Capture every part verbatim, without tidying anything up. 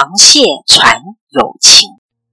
螃蟹传友情。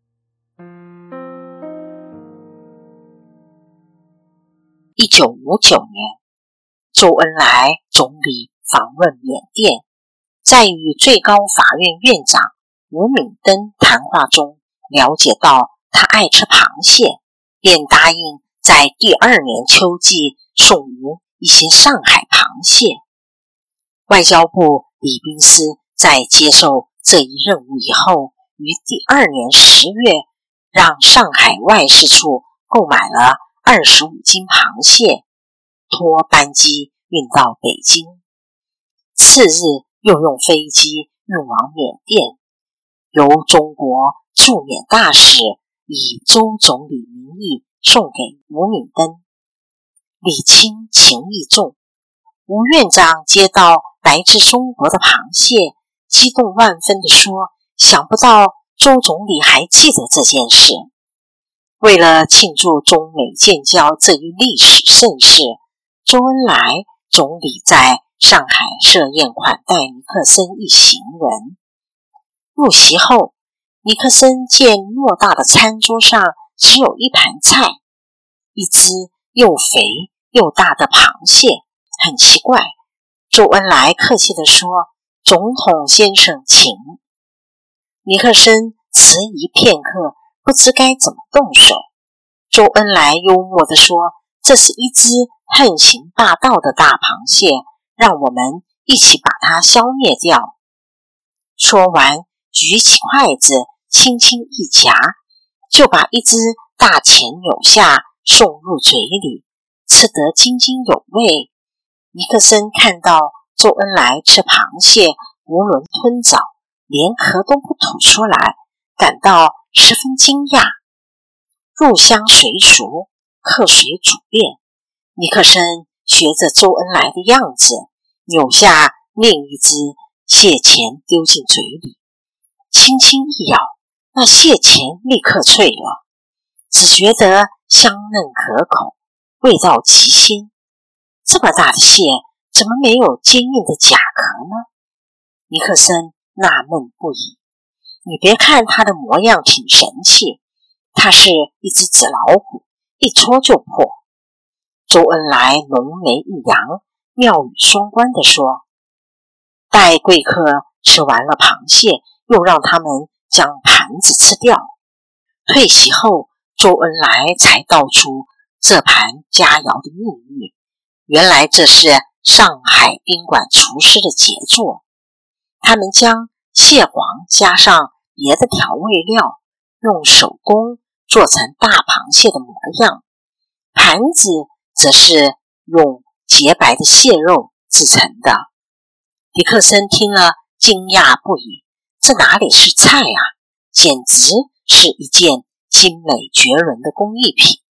一九五九年，周恩来总理访问缅甸，在与最高法院院长吴敏登谈话中了解到他爱吃螃蟹，便答应在第二年秋季送吴一些上海螃蟹。外交部礼宾司在接受这一任务以后，于第二年十月让上海外事处购买了二十五斤螃蟹，托班机运到北京。次日又用飞机运往缅甸，由中国驻缅大使以周总理名义送给吴敏登。礼轻情意重，吴院长接到来自中国的螃蟹，激动万分地说，想不到周总理还记得这件事。为了庆祝中美建交这一历史盛事，周恩来总理在上海设宴款待尼克森一行人。入席后，尼克森见偌大的餐桌上只有一盘菜，一只又肥又大的螃蟹，很奇怪。周恩来客气地说，总统先生请。尼克森迟疑片刻，不知该怎么动手。周恩来幽默地说，这是一只横行霸道的大螃蟹，让我们一起把它消灭掉。说完，举起筷子轻轻一夹，就把一只大前扭下送入嘴里，吃得津津有味。尼克森看到周恩来吃螃蟹囫囵吞枣，连壳都不吐出来，感到十分惊讶。入乡随俗，客随主便，尼克森学着周恩来的样子，扭下另一只蟹钳丢进嘴里，轻轻一咬，那蟹钳立刻脆了，只觉得香嫩可口，味道极鲜。这么大的蟹，怎么没有坚硬的甲壳呢？尼克森纳闷不已。你别看它的模样挺神气，它是一只纸老虎，一戳就破。周恩来浓眉一扬，妙语双关地说，待贵客吃完了螃蟹，又让他们将盘子吃掉。退席后，周恩来才道出这盘佳肴的秘密，原来这是上海宾馆厨师的杰作。他们将蟹黄加上别的调味料，用手工做成大螃蟹的模样，盘子则是用洁白的蟹肉制成的。尼克森听了惊讶不已，这哪里是菜啊，简直是一件精美绝伦的工艺品。